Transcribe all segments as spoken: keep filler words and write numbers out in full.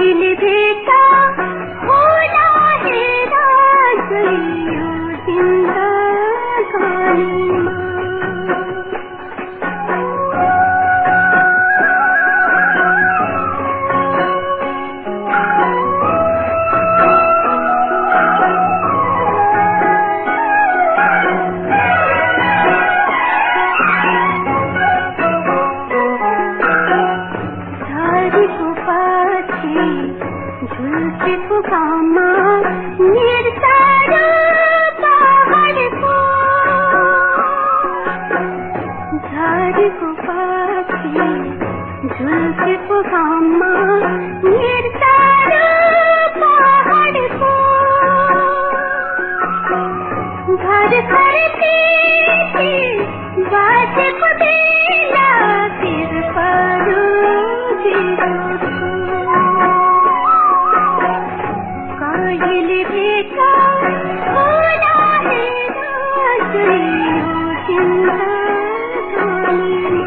कहिले भेटा होला हेरा गइयो जिन्दगानीमा। झुल्केको घाममा निर्सारो पहाडको झरेको पछि झुल्केको घाममा निर्सारो पहाडको घर घरती बाजेको बेला फिर परो कहिले भेटा होला हेरा गइयो जिन्दगानीमा।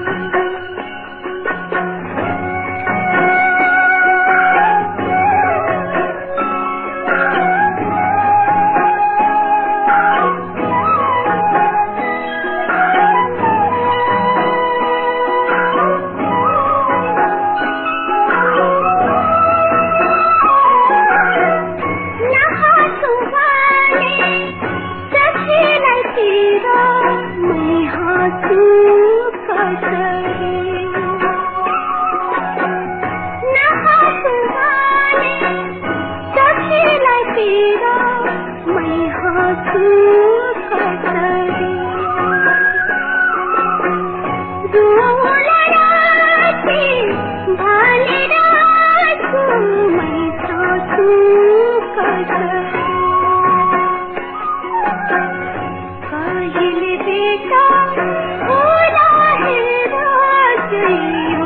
कहिले भेटा होला हेरा गइयो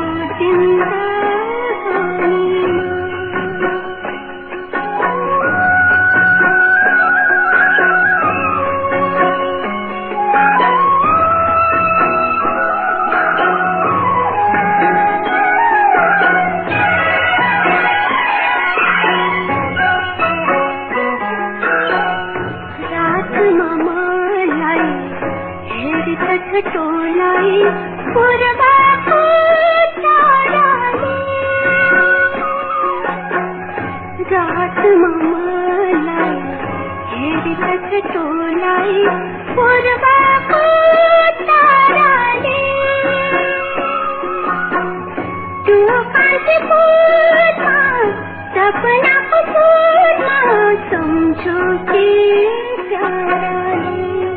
जिन्दगानीमा। टोलाई पूर्वको ताराले रातमा मलाई हेरिरहेछ टोलाई पूर्वको ताराले त्यो कान्छीको सपनाको फुलमा सम्झो के प्याराले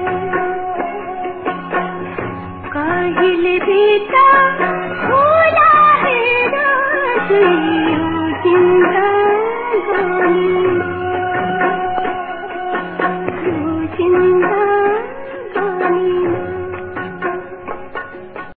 कहिले भेटा होला हेरा गइयो जिन्दगानीमा।